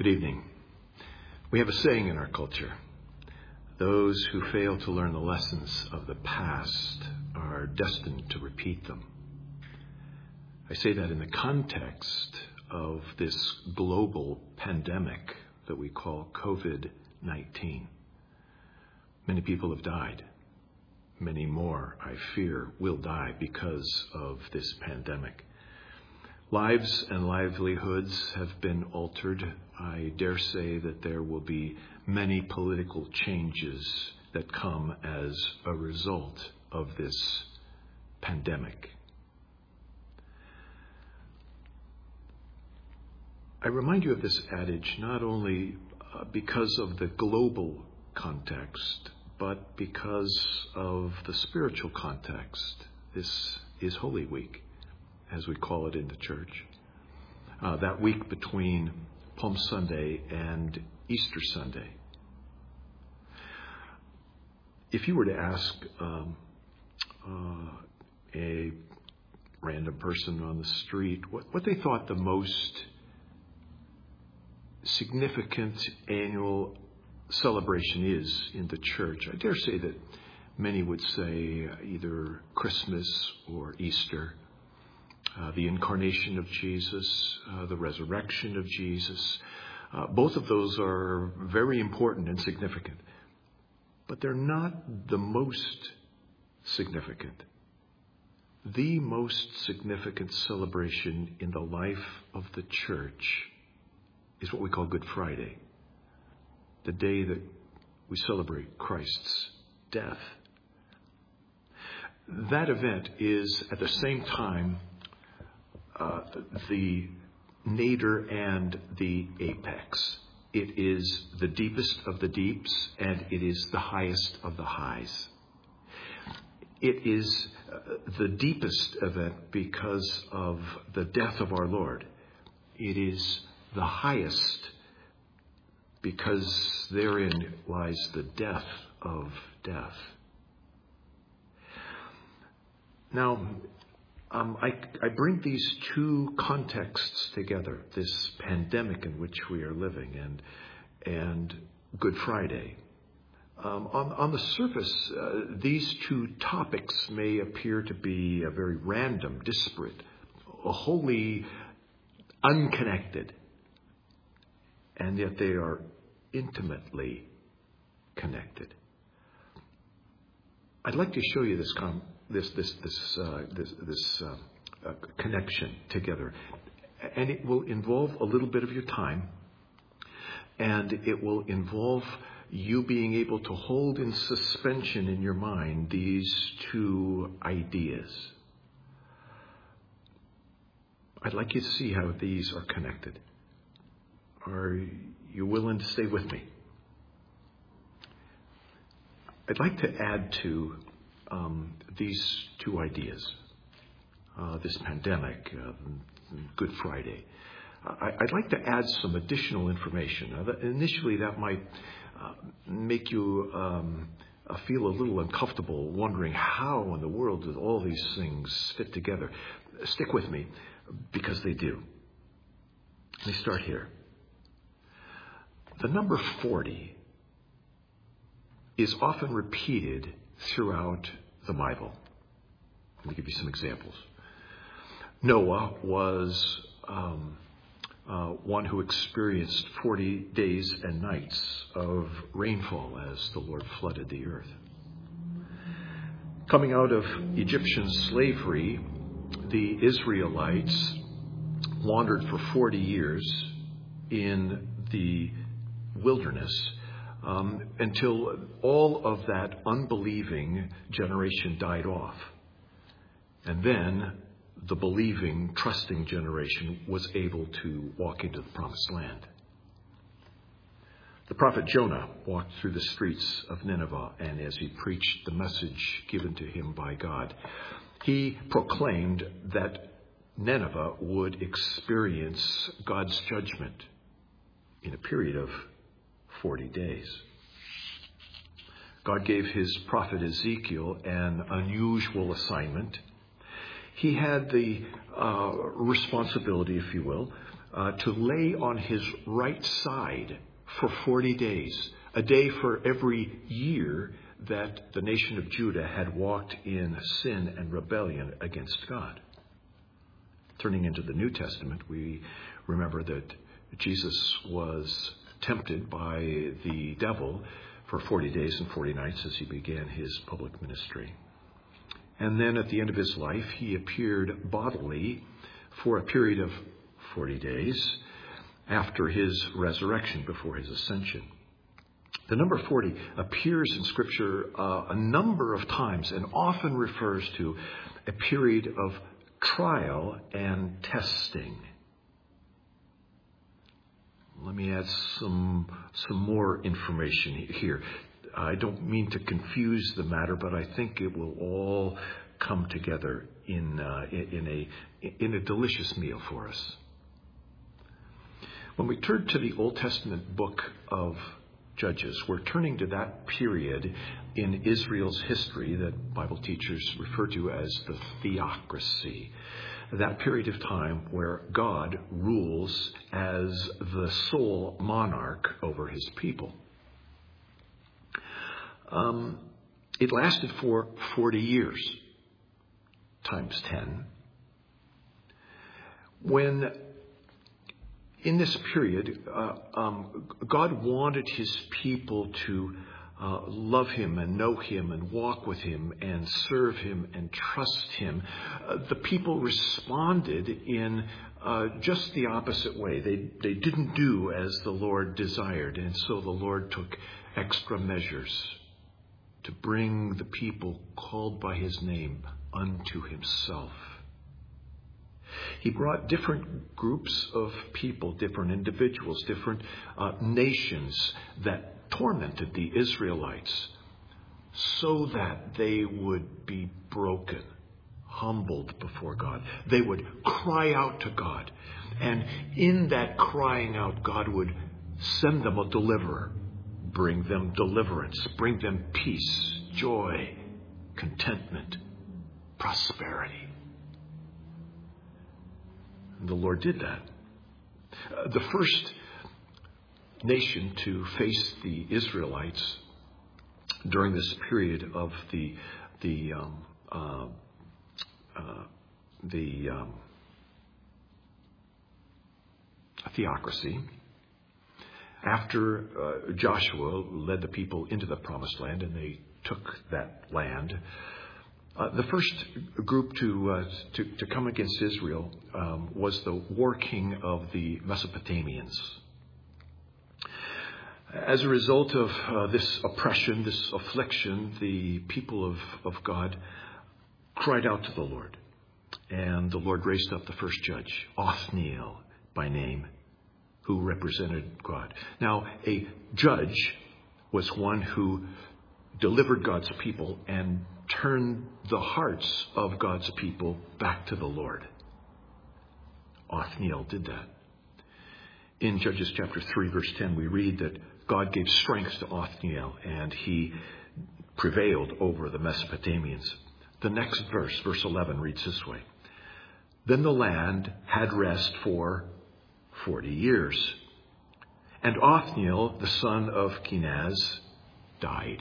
Good evening. We have a saying in our culture: those who fail to learn the lessons of the past are destined to repeat them. I say that in the context of this global pandemic that we call COVID-19. Many people have died. Many more, I fear, will die because of this pandemic. Lives and livelihoods have been altered. I dare say that there will be many political changes that come as a result of this pandemic. I remind you of this adage not only because of the global context, but because of the spiritual context. This is Holy Week, as we call it in the church. That week between Palm Sunday and Easter Sunday. If you were to ask a random person on the street what they thought the most significant annual celebration is in the church, I dare say that many would say either Christmas or Easter. The incarnation of Jesus, the resurrection of Jesus. Both of those are very important and significant. But they're not the most significant. The most significant celebration in the life of the church is what we call Good Friday. The day that we celebrate Christ's death. That event is at the same time the nadir and the apex. It is the deepest of the deeps, and it is the highest of the highs. It is the deepest event because of the death of our Lord. It is the highest because therein lies the death of death. Now, I bring these two contexts together, this pandemic in which we are living and Good Friday. On the surface, these two topics may appear to be very random, disparate, wholly unconnected, and yet they are intimately connected. I'd like to show you this connection together, and it will involve a little bit of your time, and it will involve you being able to hold in suspension in your mind these two ideas. I'd like you to see how these are connected. Are you willing to stay with me? I'd like to add to these two ideas, this pandemic, Good Friday. I'd like to add some additional information. Initially, that might make you feel a little uncomfortable, wondering how in the world do all these things fit together. Stick with me, because they do. Let me start here. The number 40 is often repeated throughout the Bible. Let me give you some examples. Noah was one who experienced 40 days and nights of rainfall as the Lord flooded the earth. Coming out of Egyptian slavery, the Israelites wandered for 40 years in the wilderness until all of that unbelieving generation died off. And then the believing, trusting generation was able to walk into the promised land. The prophet Jonah walked through the streets of Nineveh, and as he preached the message given to him by God, he proclaimed that Nineveh would experience God's judgment in a period of 40 days. God gave his prophet Ezekiel an unusual assignment. He had the responsibility, if you will, to lay on his right side for 40 days, a day for every year that the nation of Judah had walked in sin and rebellion against God. Turning into the New Testament, we remember that Jesus was tempted by the devil for 40 days and 40 nights as he began his public ministry. And then at the end of his life, he appeared bodily for a period of 40 days after his resurrection, before his ascension. The number 40 appears in Scripture a number of times and often refers to a period of trial and testing. Let me add some more information here. I don't mean to confuse the matter, but I think it will all come together in a delicious meal for us. When we turn to the Old Testament book of Judges, we're turning to that period in Israel's history that Bible teachers refer to as the theocracy. That period of time where God rules as the sole monarch over his people. It lasted for 40 years, times 10. When in this period, God wanted his people to love him and know him and walk with him and serve him and trust him. The people responded in just the opposite way. They didn't do as the Lord desired, and so the Lord took extra measures to bring the people called by his name unto himself. He brought different groups of people, different individuals, different nations that tormented the Israelites so that they would be broken, humbled before God. They would cry out to God. And in that crying out, God would send them a deliverer, bring them deliverance, bring them peace, joy, contentment, prosperity. The Lord did that. The first nation to face the Israelites during this period of the theocracy, after Joshua led the people into the promised land and they took that land, the first group to come against Israel was the war king of the Mesopotamians. As a result of this oppression, this affliction, the people of God cried out to the Lord. And the Lord raised up the first judge, Othniel by name, who represented God. Now, a judge was one who delivered God's people and turned the hearts of God's people back to the Lord. Othniel did that. In Judges chapter 3, verse 10, we read that God gave strength to Othniel and he prevailed over the Mesopotamians. The next verse, verse 11, reads this way. Then the land had rest for 40 years. And Othniel, the son of Kenaz, died.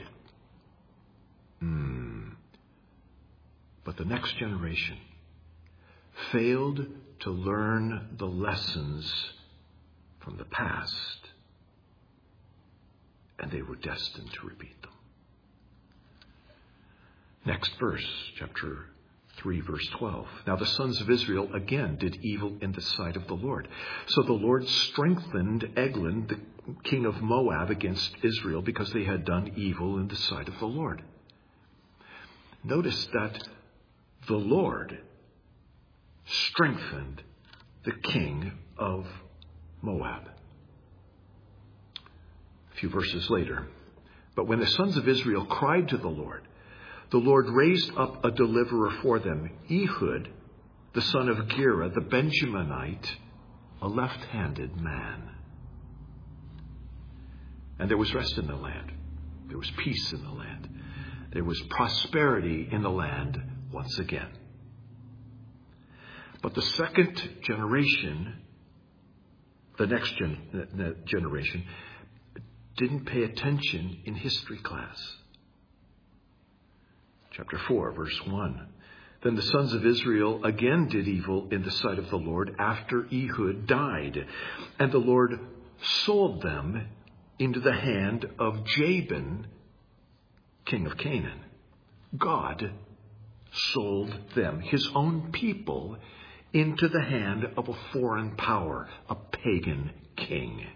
But the next generation failed to learn the lessons from the past, and they were destined to repeat them. Next verse, chapter 3, verse 12. Now the sons of Israel again did evil in the sight of the Lord. So the Lord strengthened Eglon, the king of Moab, against Israel because they had done evil in the sight of the Lord. Notice that the Lord strengthened the king of Moab. A few verses later. But when the sons of Israel cried to the Lord raised up a deliverer for them, Ehud, the son of Gera, the Benjaminite, a left-handed man. And there was rest in the land. There was peace in the land. There was prosperity in the land once again. But the second generation the next generation didn't pay attention in history class. Chapter 4, verse 1. Then the sons of Israel again did evil in the sight of the Lord after Ehud died. And the Lord sold them into the hand of Jabin, king of Canaan. God sold them, his own people, into the hand of a foreign power, a pagan king.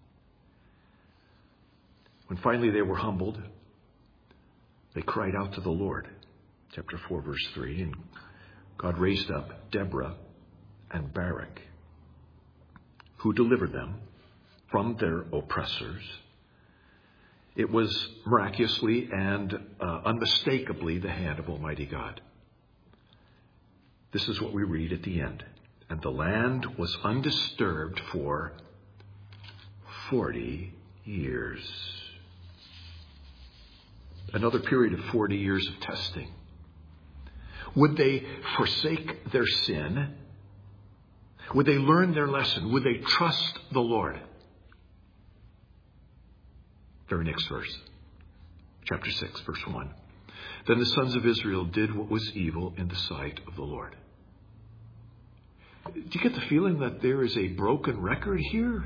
When finally they were humbled, they cried out to the Lord. Chapter 4, verse 3. And God raised up Deborah and Barak, who delivered them from their oppressors. It was miraculously and unmistakably the hand of Almighty God. This is what we read at the end. And the land was undisturbed for 40 years. Another period of 40 years of testing. Would they forsake their sin? Would they learn their lesson? Would they trust the Lord? Very next verse. Chapter 6, verse 1. Then the sons of Israel did what was evil in the sight of the Lord. Do you get the feeling that there is a broken record here?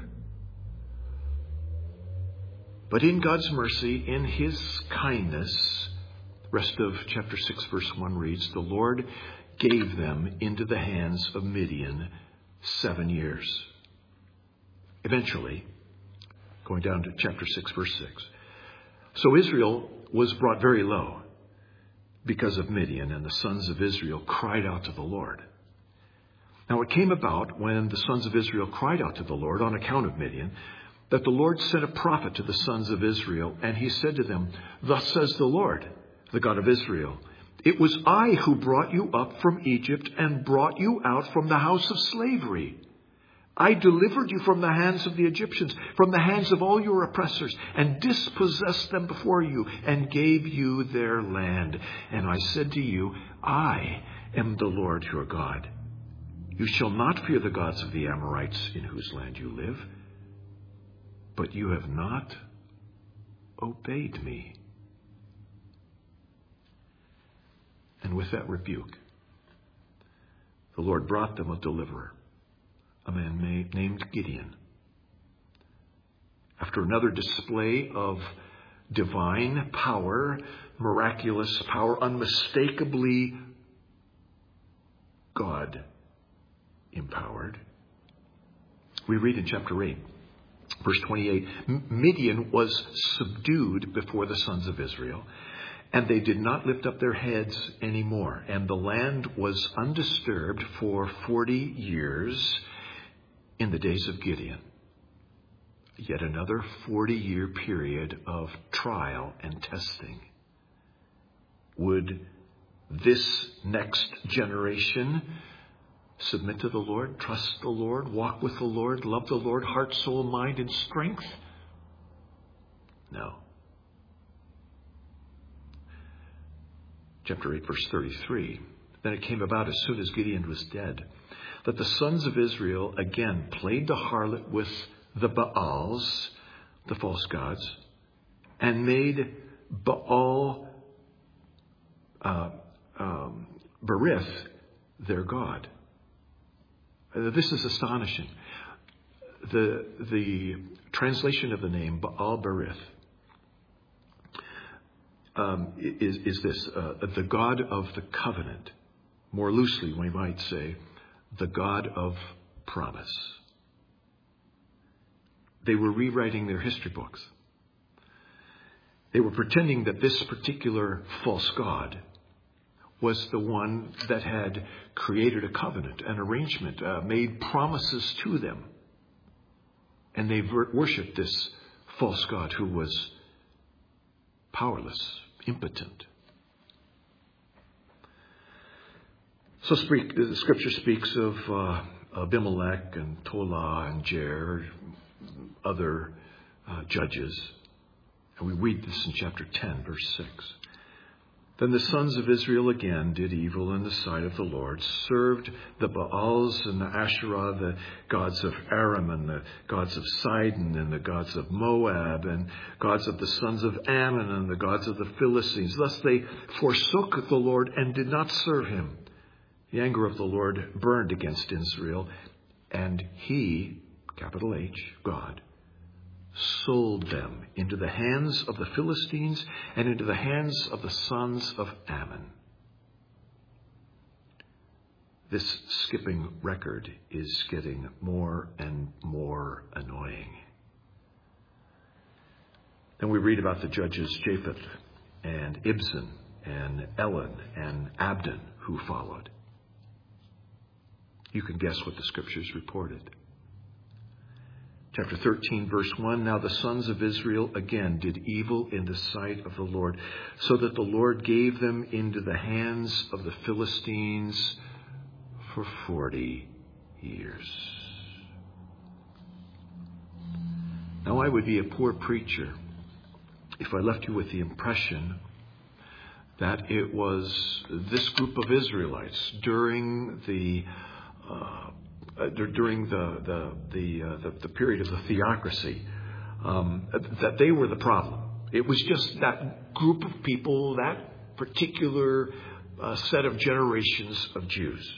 But in God's mercy, in his kindness, rest of chapter 6, verse 1 reads, the Lord gave them into the hands of Midian 7 years. Eventually, going down to chapter 6, verse 6. So Israel was brought very low because of Midian, and the sons of Israel cried out to the Lord. Now it came about when the sons of Israel cried out to the Lord on account of Midian, that the Lord sent a prophet to the sons of Israel, and he said to them, thus says the Lord, the God of Israel, it was I who brought you up from Egypt and brought you out from the house of slavery. I delivered you from the hands of the Egyptians, from the hands of all your oppressors, and dispossessed them before you, and gave you their land. And I said to you, I am the Lord your God. You shall not fear the gods of the Amorites in whose land you live. But you have not obeyed me. And with that rebuke, the Lord brought them a deliverer, a man named Gideon. After another display of divine power, miraculous power, unmistakably God empowered, we read in chapter 8, verse 28, Midian was subdued before the sons of Israel, and they did not lift up their heads anymore. And the land was undisturbed for 40 years in the days of Gideon. Yet another 40-year period of trial and testing. Would this next generation submit to the Lord, trust the Lord, walk with the Lord, love the Lord, heart, soul, mind, and strength? No. Chapter 8, verse 33. Then it came about as soon as Gideon was dead, that the sons of Israel again played the harlot with the Baals, the false gods, and made Baal Berith their god. This is astonishing. The translation of the name Baal Berith is this, the God of the covenant. More loosely, we might say, the God of promise. They were rewriting their history books. They were pretending that this particular false god was the one that had created a covenant, an arrangement, made promises to them. And they worshipped this false god who was powerless, impotent. So the scripture speaks of Abimelech and Tola and Jair, other judges. And we read this in chapter 10, verse 6. Then the sons of Israel again did evil in the sight of the Lord, served the Baals and the Asherah, the gods of Aram and the gods of Sidon and the gods of Moab and gods of the sons of Ammon and the gods of the Philistines. Thus they forsook the Lord and did not serve him. The anger of the Lord burned against Israel, and he, capital H, God, sold them into the hands of the Philistines and into the hands of the sons of Ammon. This skipping record is getting more and more annoying. Then we read about the judges Japheth and Ibzan and Elon and Abdon who followed. You can guess what the scriptures reported. Chapter 13, verse 1, now the sons of Israel again did evil in the sight of the Lord, so that the Lord gave them into the hands of the Philistines for 40 years. Now I would be a poor preacher if I left you with the impression that it was this group of Israelites during the period of the theocracy, that they were the problem. It was just that group of people, that particular set of generations of Jews.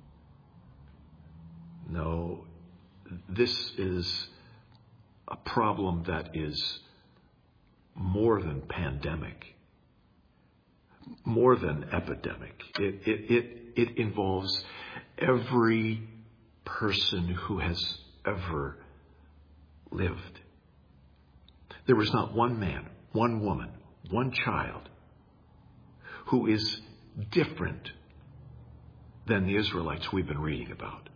No, this is a problem that is more than pandemic, more than epidemic. It involves every person who has ever lived. There was not one man, one woman, one child who is different than the Israelites we've been reading about.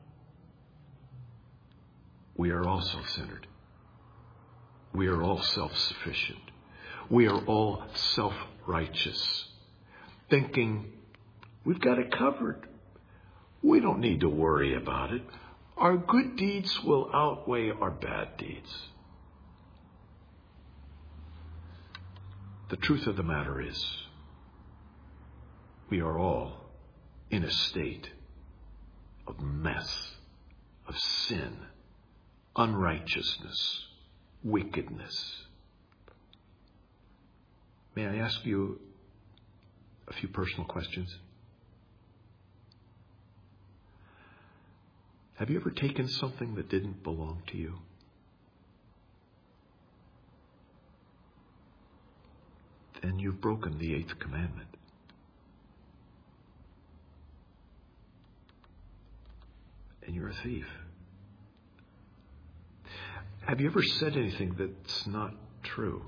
We are all self-centered. We are all self-sufficient. We are all self-righteous, thinking we've got it covered. We don't need to worry about it. Our good deeds will outweigh our bad deeds. The truth of the matter is, we are all in a state of mess, of sin, unrighteousness, wickedness. May I ask you a few personal questions? Have you ever taken something that didn't belong to you? Then you've broken the 8th commandment. And you're a thief. Have you ever said anything that's not true?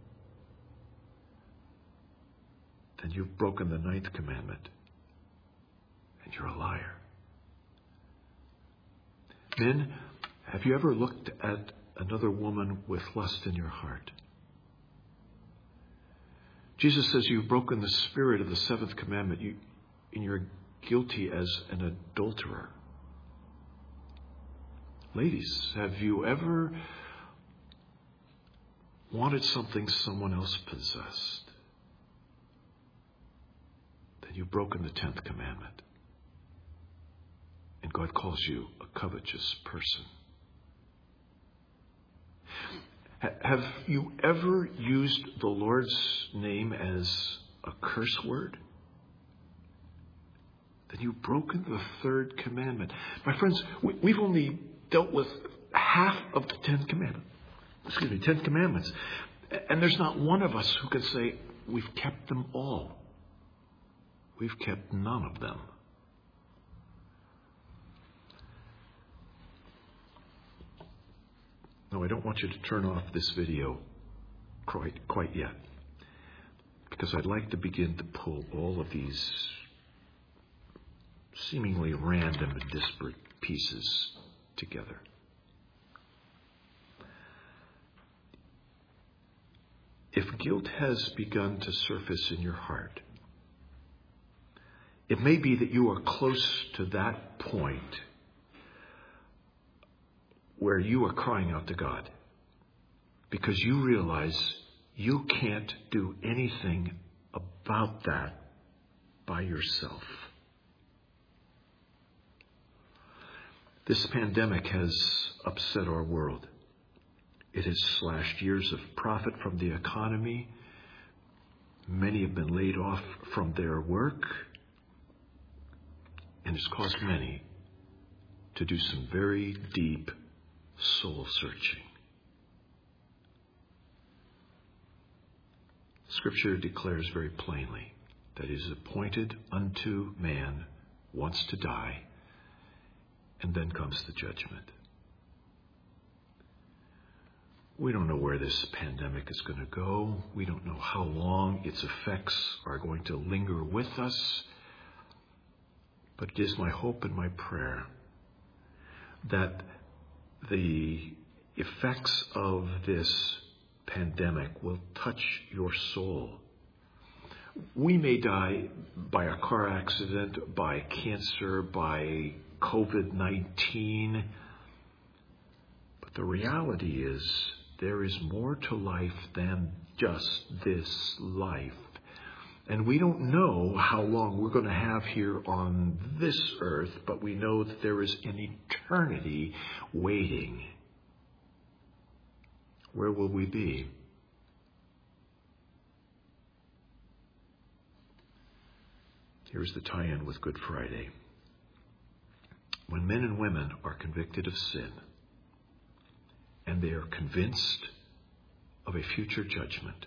Then you've broken the 9th commandment. And you're a liar. Men, have you ever looked at another woman with lust in your heart? Jesus says you've broken the spirit of the 7th commandment, and you're guilty as an adulterer. Ladies, have you ever wanted something someone else possessed? Then you've broken the 10th commandment. And God calls you a covetous person. Have you ever used the Lord's name as a curse word? Then you've broken the 3rd commandment. My friends, we've only dealt with half of the 10 commandments. And there's not one of us who can say we've kept them all. We've kept none of them. No, I don't want you to turn off this video quite yet, because I'd like to begin to pull all of these seemingly random and disparate pieces together. If guilt has begun to surface in your heart, it may be that you are close to that point where you are crying out to God because you realize you can't do anything about that by yourself. This pandemic has upset our world. It has slashed years of profit from the economy. Many have been laid off from their work. And it's caused many to do some very deep soul searching. Scripture declares very plainly that it is appointed unto man once to die, and then comes the judgment. We don't know where this pandemic is going to go. We don't know how long its effects are going to linger with us. But it is my hope and my prayer that the effects of this pandemic will touch your soul. We may die by a car accident, by cancer, by COVID-19. But the reality is there is more to life than just this life. And we don't know how long we're going to have here on this earth, but we know that there is an eternity waiting. Where will we be? Here's the tie-in with Good Friday. When men and women are convicted of sin, and they are convinced of a future judgment,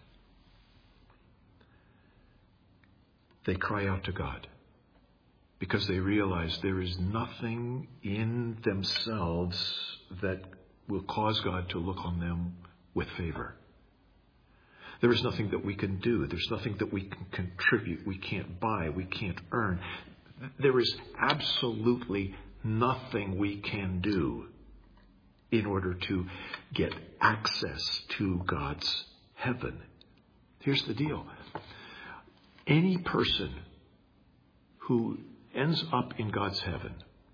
they cry out to God because they realize there is nothing in themselves that will cause God to look on them with favor. There is nothing that we can do. There's nothing that we can contribute. We can't buy. We can't earn. There is absolutely nothing we can do in order to get access to God's heaven. Here's the deal. Any person who ends up in God's heaven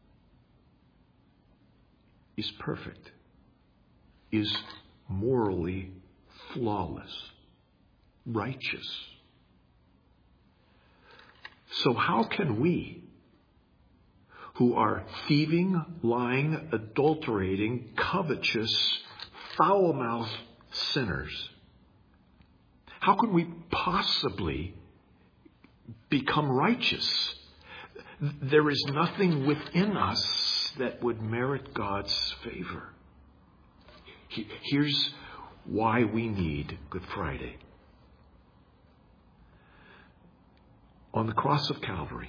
is perfect, is morally flawless, righteous. So how can we, who are thieving, lying, adulterating, covetous, foul-mouthed sinners, how can we possibly become righteous? There is nothing within us that would merit God's favor. Here's why we need Good Friday. On the cross of Calvary,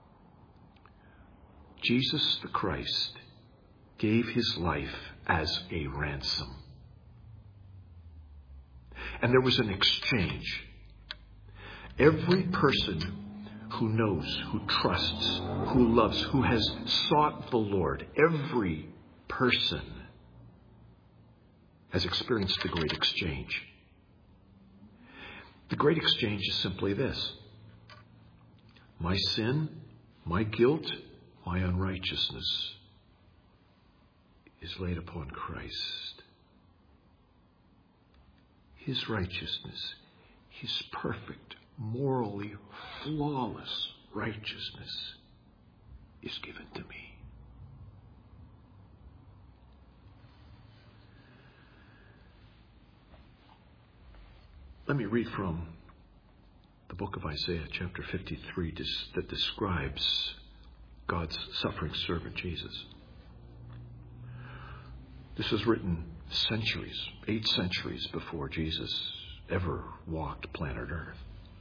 Jesus the Christ gave his life as a ransom. And there was an exchange. Every person who knows, who trusts, who loves, who has sought the Lord, every person has experienced the great exchange. The great exchange is simply this: my sin, my guilt, my unrighteousness is laid upon Christ. His righteousness, his perfect, morally flawless righteousness is given to me. Let me read from the book of Isaiah, chapter 53, that describes God's suffering servant, Jesus. This was written centuries, 8 centuries before Jesus ever walked planet Earth.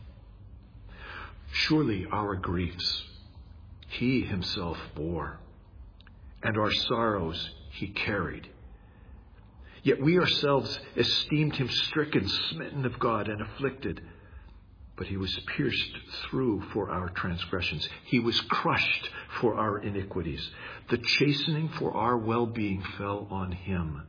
Surely our griefs he himself bore, and our sorrows he carried. Yet we ourselves esteemed him stricken, smitten of God, and afflicted. But he was pierced through for our transgressions. He was crushed for our iniquities. The chastening for our well-being fell on him.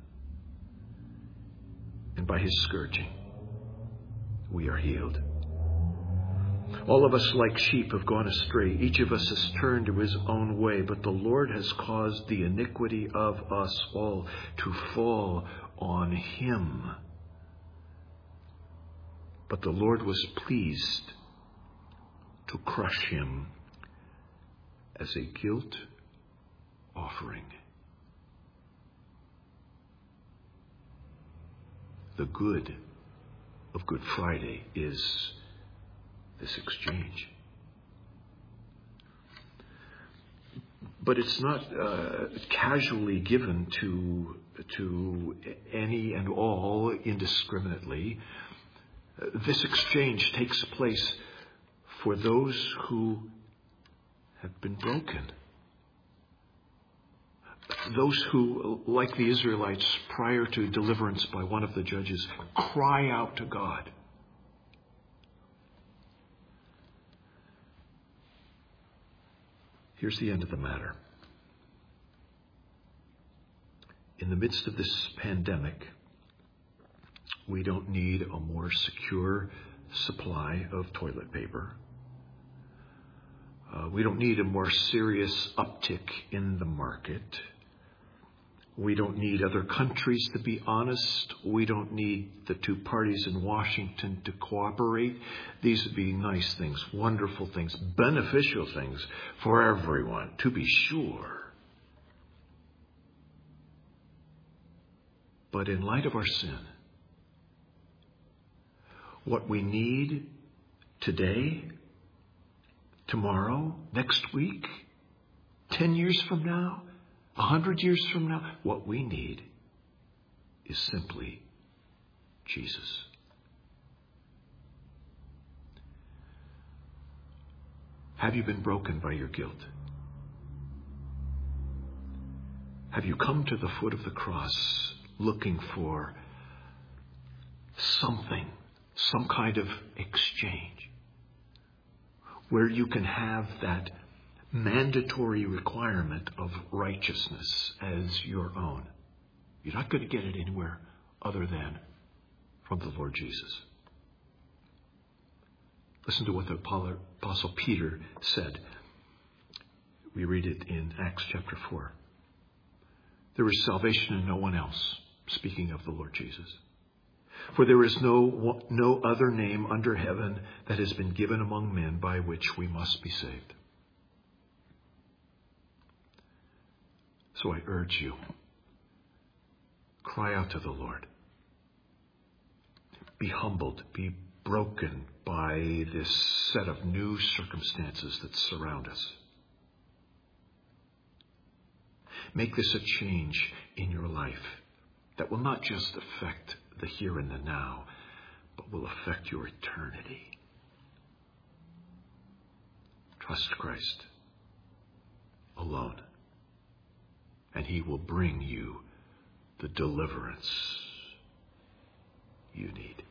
And by his scourging, we are healed. All of us like sheep have gone astray. Each of us has turned to his own way. But the Lord has caused the iniquity of us all to fall on him. But the Lord was pleased to crush him as a guilt offering. The good of Good Friday is this exchange. But it's not casually given to any and all indiscriminately. This exchange takes place for those who have been broken. Those who, like the Israelites prior to deliverance by one of the judges, cry out to God. Here's the end of the matter. In the midst of this pandemic, we don't need a more secure supply of toilet paper. We don't need a more serious uptick in the market. We don't need other countries to be honest. We don't need the two parties in Washington to cooperate. These would be nice things, wonderful things, beneficial things for everyone, to be sure. But in light of our sin, what we need today, tomorrow, next week, 10 years from now, 100 years from now, what we need is simply Jesus. Have you been broken by your guilt? Have you come to the foot of the cross looking for something, some kind of exchange, where you can have that mandatory requirement of righteousness as your own? You're not going to get it anywhere other than from the Lord Jesus. Listen to what the Apostle Peter said. We read it in Acts chapter 4. There is salvation in no one else, speaking of the Lord Jesus. For there is no other name under heaven that has been given among men by which we must be saved. So I urge you, cry out to the Lord. Be humbled, be broken by this set of new circumstances that surround us. Make this a change in your life that will not just affect the here and the now, but will affect your eternity. Trust Christ alone, and He will bring you the deliverance you need.